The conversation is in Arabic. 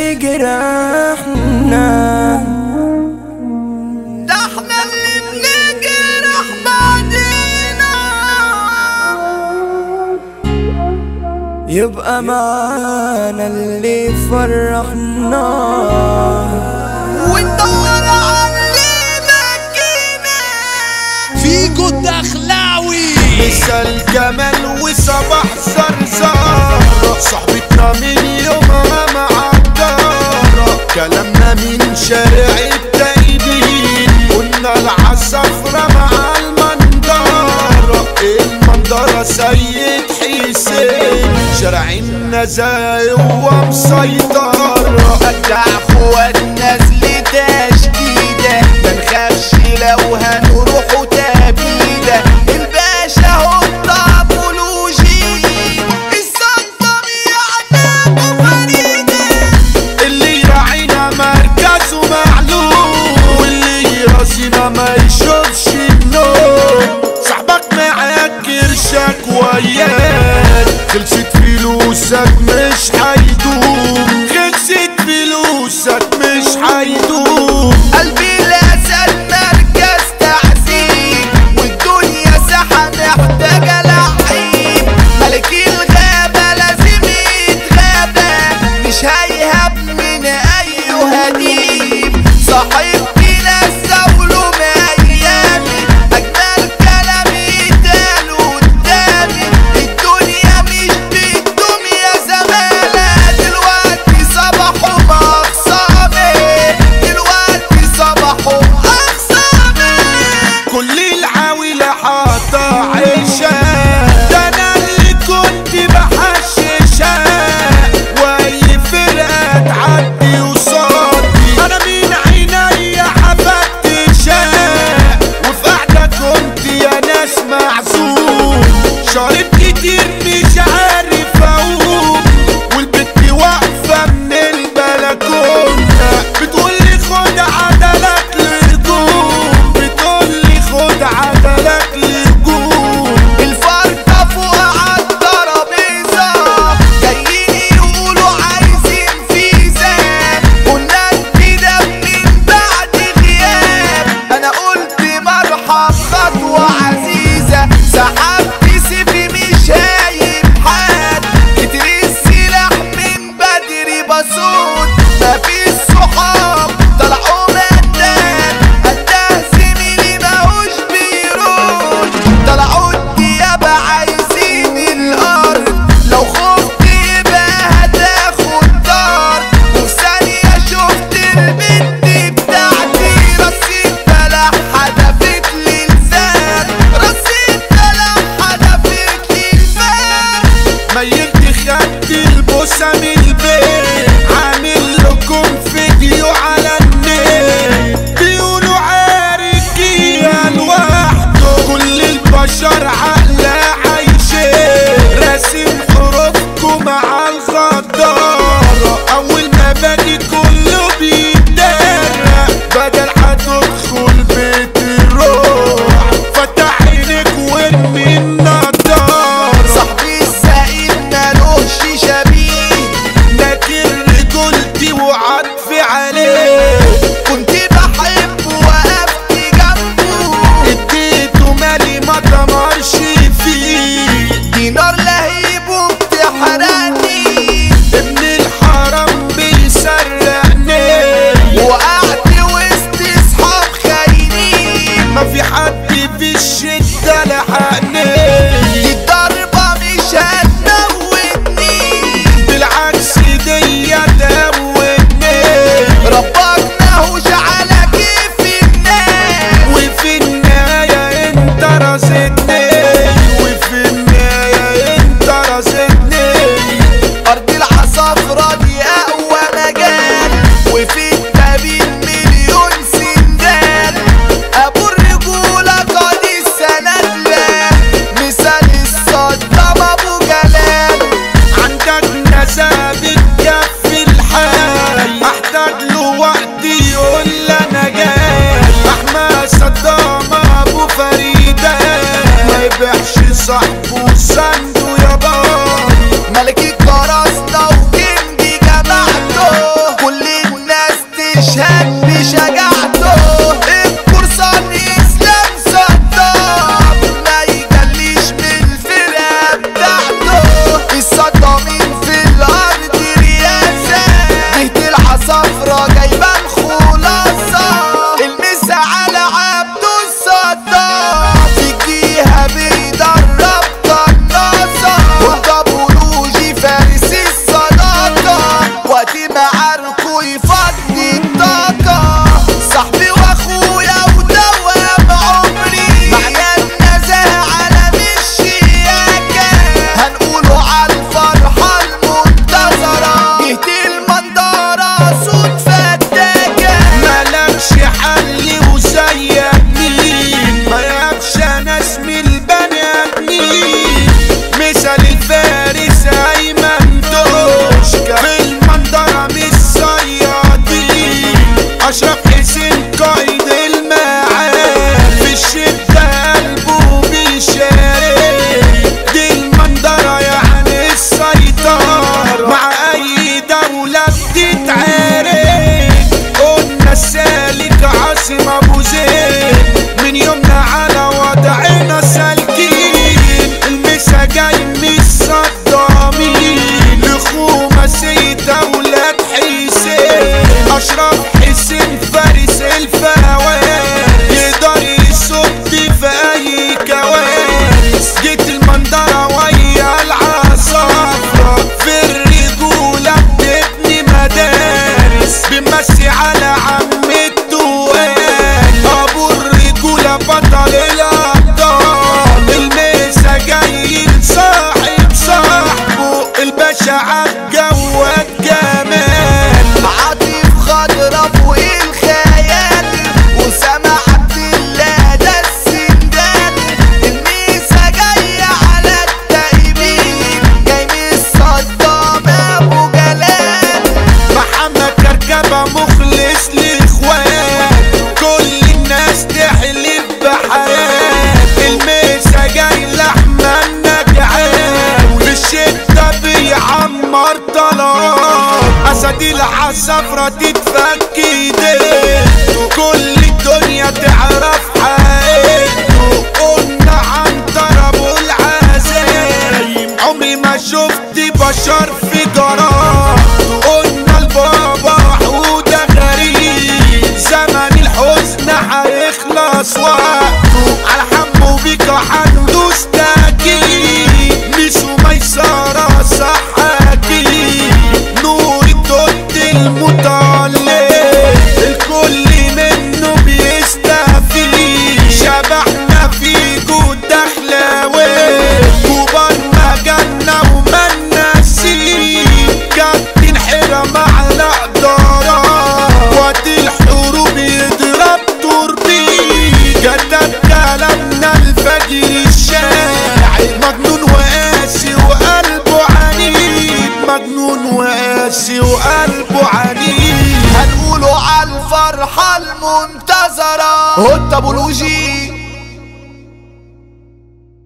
بيجرحنا، ده احنا اللي بنجرح بعدنا. يبقى معانا اللي يفرحنا وندور على اللي مكينا. فيجو الدخلاوي مثال جمال وصباح زرزار، صحبتنا من يومها معدارة، كلامنا من شارع التايبين، قلنا العصفرة مع المنظرة، المنظرة سيد حسين، شارع النزاهة هو مسيطرة. أجدع اخواتنا نازل تشديدة، منخافش لو هنروحوا تبيدة. الباشا هو الطابولوجي، السلطة بيعتبر فريدة. اللي يراعينا مركزه معلوم، واللي يراسينا ما يشوفش النور. صاحبك معاك قرشك وياك، خلصت فلوسك مش هيدوم، خلصت فلوسك مش هيدوم. قلبي الأسد مركز تعذيب، والدنيا ساحة محتاجة لعيب. ملك الغابة لازم يتغابى، مش هيهب من أي هديب. صاحبتي لسه ولوم أيامي، أجمل كلام يتقال قدامي. الدنيا مش بتدوم يا زمالة، دلوقتي صباحهم أخصامي، دلوقتي صباحهم أخصامي. كل العويلة حاطة عيشة، ده أنا اللي كنت بحششها، وأي فرقة تعدي وصادي أنا من عينيا هفتشها. وفي قعدة كنت يا ناس معزوم، شرب كتير مش عارف أقوم، والبت واقفة من البلكونة بتقولي خد عدلك لهجوم، بتقولي خد عدلك لهجوم. الفرقة فوق عالترابيزة، جايين يقولوا عايزين فيزا. قلنا الكده من بعد غياب، أنا قلت مرحب خطوة عزيزة. سحبت سيفي مش هايب حد، كتر السلاح من بدري بصوت. مفيش صحاب طلعوا مدان، قدها زميلي ماهوش بيرود. طلعوا الديابة عايزين الأرض، لو خفت يبقى هتاخد طار. وفي ثانية شفت البنت بتاعتي، رصيد بلح حدفت لي لسان، رصيد بلح حدفت لي لسان. ميلت خدت البوسة من البيت، عامل لكم فيديو على النت، بيقولوا عاركية لوحده، كل البشر عقلة عايشين، راسم حروفكم مع الغدارة. أول ما باجي كله بيتدارى، بدل هتدخل بيت الروح، فتح عينك وارمي النضارة. صاحبي الزعيم مالوش شبيه، لكن رجولتي وعطفي عليه، كنت بحبه وقفت جنبه. اديته مالي ما دمرش فيه، دينار لهيبه بتحرقني، ابن الحرام بيسرقني، وقعت وسط اصحاب خاينين. ما في حد في الشدة لحقني، دي الضربة مش هتموتني، بالعكس دي تموتني. ربك ماهوش على كيف الناس. وفي النهاية انت رزقني، وفي النهاية انت رزقني. أرض العصافرة دي أقوى مجال، وفي التبين مليون سندال. أبو الرجولة قاد السند له، مثال الصدام أبو جلال. عندك نزاهة بتكفي الحال، احتاج له وقت يقول لي انا جاي. احمد صدام ابو فريدة، ما يبيعش صاحبه سنده يا بابا. ملك الكراسنا وكنجي جماعته، تشهد بشجاعته. القرصان اسلام صدام ما يجليش من الفرقة بتاعته. الصدامين في الارض رياسة جهة العصافرة جايبة الخلاصة. المسا على عبده الصدام في الجهة بيدرب قناصة. والدبولوجي فارس الصداقة وقت معاركه يفضي الطاقة. صاحبي واخويا ودوام عمري معنا النزاهة على الشياكة. هنقوله على الفرحة المنتظرة جهة المنظرة صوت فتاكة. ملكش حل وزيك مين ما يبش ناس من البني ادمين. مثل الفارس ايمن دوشكا في المنظرة مش صيادين. اشرف حسين قايد المعارك في الشدة قلبه بيشارك. دي المنظرة يعني السيطرة مع اي دولة بتتعارك. قلنا السالك عاصم ابو زيد من يومنا على وضعنا سالكين. المسا جاي من الصدامين لخومة سيد اولاد حسين. اشرف حسين فارس الفوارس يقدر يصد في اي كوارث. جيت المنظرة ويا العصافرة في الرجولة بتبني مدارس. بنمسي على عم التوال ابو الرجولة بطل الابطال. المسا جاي لصاحب صاحبه الباشا عالجواد جمال. عاطف خضرا فوق الخيال وسامع عبد الله ده السندال. الميسا جاية على التايبين جاي من الصدام ابو جلال. محمد كركبة مخلص لاخوات كل الناس تحلف بحياة. المسا جاي لحمة النجعان في الشدة بيعمر طلال. اسد العصافرة تتفك ايديته كل الدنيا تعرف حقيقته. قلنا عن ابو العزايم عمري ما شفت بشر في جراته. قلنا البابا حودة غريب زمن الحزن هيخلص وقته. على حمو بيكا هندوس تاكيد ميسو ميسرة صح اكيد. نور الدود المتعلق الكل منه بيستفيد. شبحنا في جود دخلاوي كبار مجالنا وما نسيب. كابتن حرم على قدرة وقت الحروب يضرب توربين. كتب كلامنا الفجر الشاعر مجنون وقاسي وقلبه عنيد. مجنون وقاسي وقلبه عنيد. هنقوله على الفرحة المنتظرة الدبولوجي